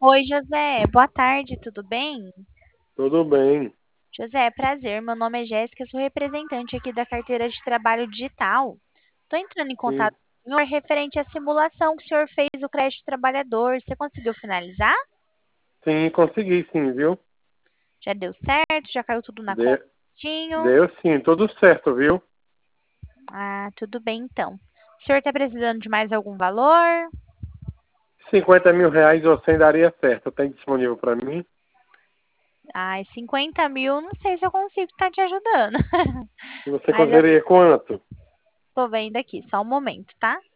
Oi, José. Boa tarde, tudo bem? Tudo bem. José, prazer. Meu nome é Jéssica, sou representante aqui da carteira de trabalho digital. Estou entrando em contato Sim, com o senhor referente à simulação que o senhor fez do crédito trabalhador. Você conseguiu finalizar? sim, consegui sim, viu? Já deu certo? Já caiu tudo na conta? De- Certinho? Deu sim, tudo certo, viu? Ah, tudo bem então. O senhor está precisando de mais algum valor? 50 mil reais você daria certo. Tem disponível para mim? Ai, 50 mil, não sei se eu consigo estar te ajudando. E você Mas eu conseguiria quanto? tô vendo aqui, só um momento, tá?